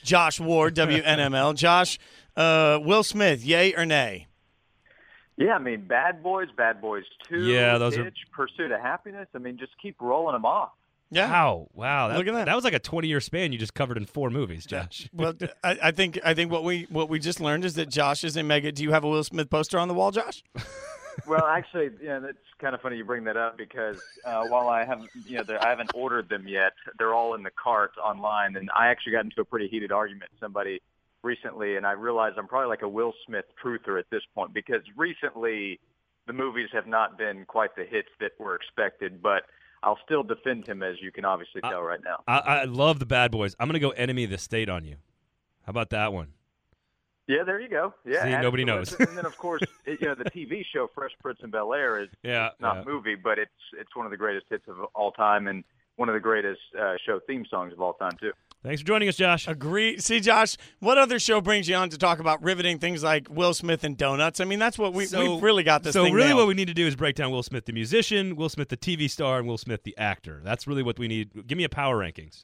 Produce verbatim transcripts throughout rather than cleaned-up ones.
Josh Ward, W N M L. Josh, uh, Will Smith, yay or nay? Yeah, I mean, Bad Boys, Bad Boys two, Yeah, those Hitch, are... Pursuit of Happiness. I mean, just keep rolling them off. Yeah. Wow, wow. That, Look at that. That was like a twenty-year span you just covered in four movies, Josh. Well, I, I think I think what we what we just learned is that Josh is a mega. Do you have a Will Smith poster on the wall, Josh? Well, actually, yeah, that's kind of funny you bring that up because uh, while I haven't, you know, I haven't ordered them yet, they're all in the cart online, and I actually got into a pretty heated argument with somebody recently, and I realized I'm probably like a Will Smith truther at this point because recently the movies have not been quite the hits that were expected, but I'll still defend him, as you can obviously tell I, right now. I, I love the Bad Boys. I'm going to go Enemy of the State on you. How about that one? Yeah, there you go. Yeah, See, nobody knows. And then, of course, it, you know, the T V show Fresh Prince of Bel-Air is yeah, not yeah. a movie, but it's it's one of the greatest hits of all time and one of the greatest uh, show theme songs of all time, too. Thanks for joining us, Josh. Agree. See, Josh, what other show brings you on to talk about riveting things like Will Smith and donuts? I mean, that's what we, so, we've really got this so thing really nailed. what we need to do is break down Will Smith the musician, Will Smith the T V star, and Will Smith the actor. That's really what we need. Give me a power rankings.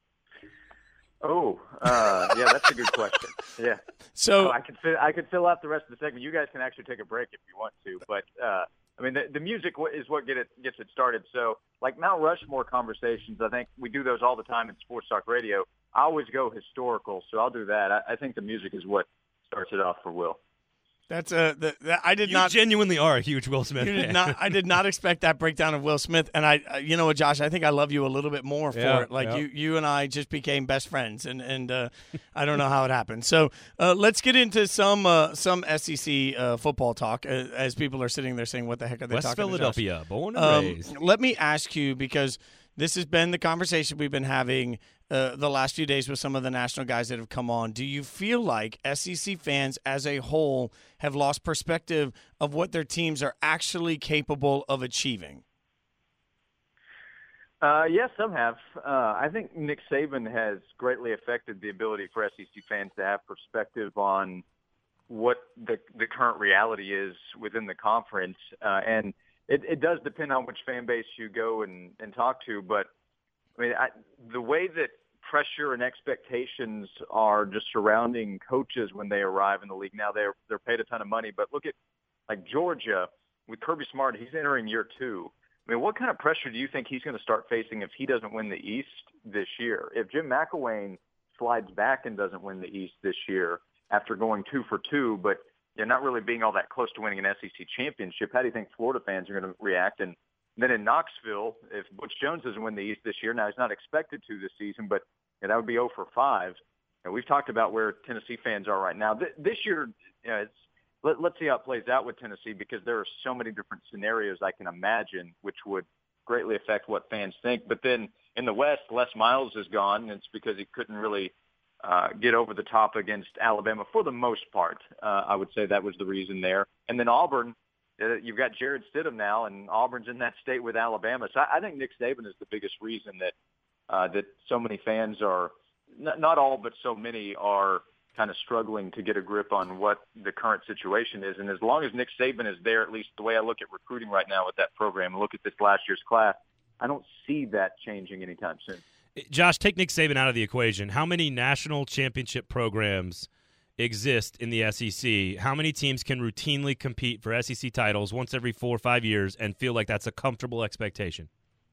Oh, uh, yeah, that's a good question. Yeah. So oh, I could fill, I could fill out the rest of the segment. You guys can actually take a break if you want to, but uh, I mean, the, the music is what get it gets it started. So, like Mount Rushmore conversations, I think we do those all the time in Sports Talk Radio. I always go historical, so I'll do that. I, I think the music is what starts it off for Will. That's a. The, the, I did you not genuinely are a huge Will Smith You fan. did not. I did not expect that breakdown of Will Smith, and I, uh, you know what, Josh? I think I love you a little bit more for Yeah, it. Like yeah. you, you and I just became best friends, and and uh, I don't know how it happened. So uh, let's get into some uh, some S E C uh, football talk. Uh, as people are sitting there saying, "What the heck are they West talking?" Philadelphia, born and um, raised. Let me ask you, because this has been the conversation we've been having uh, the last few days with some of the national guys that have come on. Do you feel like S E C fans as a whole have lost perspective of what their teams are actually capable of achieving? Uh, yes, some have. Uh, I think Nick Saban has greatly affected the ability for S E C fans to have perspective on what the, the current reality is within the conference. Uh, and it, it does depend on which fan base you go and, and talk to. But, I mean, I, the way that pressure and expectations are just surrounding coaches when they arrive in the league. Now they're they're paid a ton of money, but look at like Georgia with Kirby Smart. He's entering year two. I mean, what kind of pressure do you think he's going to start facing if he doesn't win the East this year? If Jim McElwain slides back and doesn't win the East this year after going two for two, but you're not really being all that close to winning an S E C championship, how do you think Florida fans are going to react? And then in Knoxville, if Butch Jones doesn't win the East this year, now he's not expected to this season, but you know, that would be oh for five. And we've talked about where Tennessee fans are right now. Th- this year, you know, it's, let, let's see how it plays out with Tennessee, because there are so many different scenarios I can imagine which would greatly affect what fans think. But then in the West, Les Miles is gone, and it's because he couldn't really uh, get over the top against Alabama for the most part. Uh, I would say that was the reason there. And then Auburn, uh, you've got Jared Stidham now, and Auburn's in that state with Alabama. So I, I think Nick Saban is the biggest reason that uh, that so many fans are, not, not all, but so many are kind of struggling to get a grip on what the current situation is. And as long as Nick Saban is there, at least the way I look at recruiting right now with that program, look at this last year's class, I don't see that changing anytime soon. Josh, take Nick Saban out of the equation. How many national championship programs exist in the S E C? How many teams can routinely compete for S E C titles once every four or five years and feel like that's a comfortable expectation?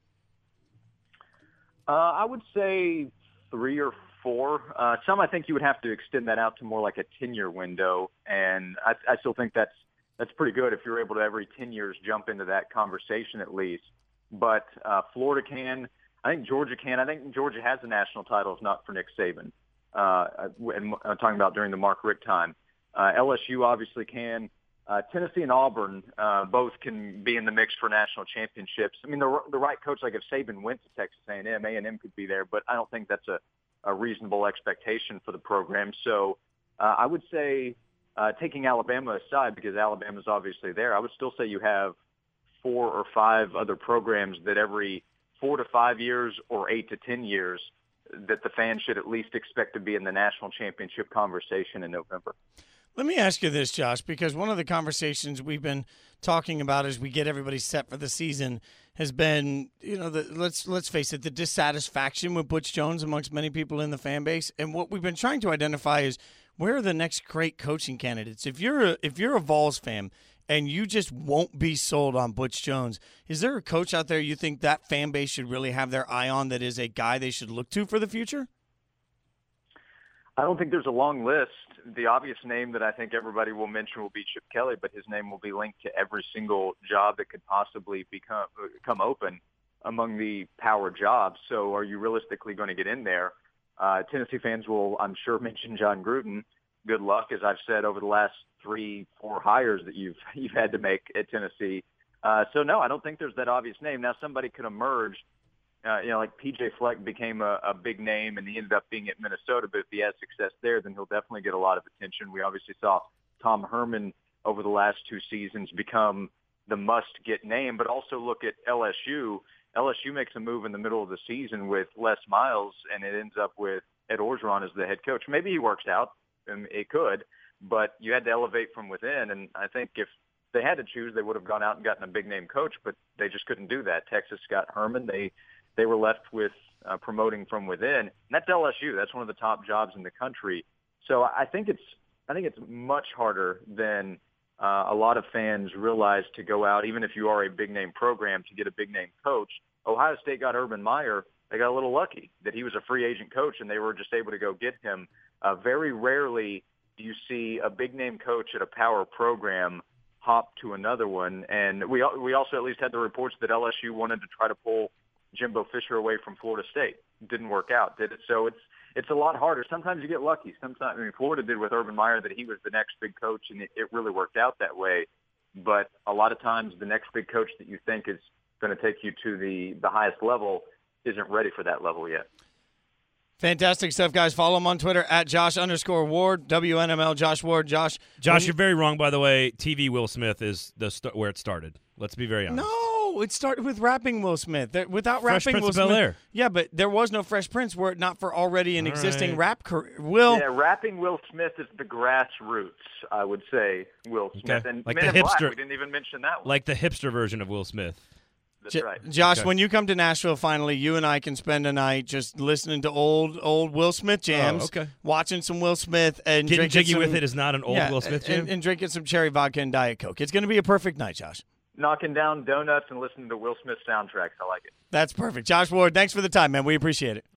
Uh, I would say three or four. Uh, some I think you would have to extend that out to more like a ten-year window, and I, I still think that's that's pretty good if you're able to every ten years jump into that conversation at least. But uh, Florida can. I think Georgia can. I think Georgia has the national title, if not for Nick Saban. Uh, and I'm talking about during the Mark Richt time. Uh, L S U obviously can. Uh, Tennessee and Auburn uh, both can be in the mix for national championships. I mean, the, the right coach, like if Saban went to Texas A and M, A and M could be there, but I don't think that's a, a reasonable expectation for the program. So uh, I would say, uh, taking Alabama aside, because Alabama's obviously there, I would still say you have four or five other programs that every four to five years or eight to ten years that the fans should at least expect to be in the national championship conversation in November. Let me ask you this, Josh, because one of the conversations we've been talking about as we get everybody set for the season has been, you know, the, let's let's face it, the dissatisfaction with Butch Jones amongst many people in the fan base. And what we've been trying to identify is where are the next great coaching candidates? If you're a, if you're a Vols fan and you just won't be sold on Butch Jones, is there a coach out there you think that fan base should really have their eye on that is a guy they should look to for the future? I don't think there's a long list. The obvious name that I think everybody will mention will be Chip Kelly, but his name will be linked to every single job that could possibly become come open among the power jobs. So are you realistically going to get in there? Uh, Tennessee fans will, I'm sure, mention John Gruden. Good luck, as I've said over the last three, four hires that you've you've had to make at Tennessee. Uh, so, no, I don't think there's that obvious name. Now, somebody could emerge. Uh, you know, like P J Fleck became a, a big name, and he ended up being at Minnesota. But if he has success there, then he'll definitely get a lot of attention. We obviously saw Tom Herman over the last two seasons become the must-get name. But also look at L S U. L S U makes a move in the middle of the season with Les Miles, and it ends up with Ed Orgeron as the head coach. Maybe he works out, and it could, but you had to elevate from within. And I think if they had to choose, they would have gone out and gotten a big-name coach, but they just couldn't do that. Texas got Herman. They They were left with uh, promoting from within. And that's L S U. That's one of the top jobs in the country. So I think it's I think it's much harder than uh, a lot of fans realize to go out, even if you are a big name program, to get a big name coach. Ohio State got Urban Meyer. They got a little lucky that he was a free agent coach and they were just able to go get him. Uh, very rarely do you see a big name coach at a power program hop to another one. And we we also at least had the reports that L S U wanted to try to pull Jimbo Fisher away from Florida State. Didn't work out, did it? So it's it's a lot harder. Sometimes you get lucky. Sometimes, I mean, Florida did with Urban Meyer that he was the next big coach, and it, it really worked out that way. But a lot of times the next big coach that you think is going to take you to the, the highest level isn't ready for that level yet. Fantastic stuff, guys. Follow him on Twitter at Josh underscore Ward, W N M L, Josh Ward. Josh, Josh, you're very wrong, by the way. T V Will Smith is the st- where it started. Let's be very honest. No, it started with rapping Will Smith. There, without Fresh rapping Prince Will of Smith, Bel-Air. Yeah, but there was no Fresh Prince were it not for already an All existing right. rap career. Will, yeah, rapping Will Smith is the grassroots, I would say, Will Smith. Okay. And Like Men the in Black, hipster- we didn't even mention that one. Like the hipster version of Will Smith. That's J- right. Josh, Okay. when you come to Nashville, finally, you and I can spend a night just listening to old old Will Smith jams, Oh, okay. watching some Will Smith, and Getting drinking jiggy some, with it is not an old yeah, Will Smith jam? and, and drinking some cherry vodka and Diet Coke. It's going to be a perfect night, Josh. Knocking down donuts and listening to Will Smith soundtracks. I like it. That's perfect. Josh Ward, thanks for the time, man. We appreciate it.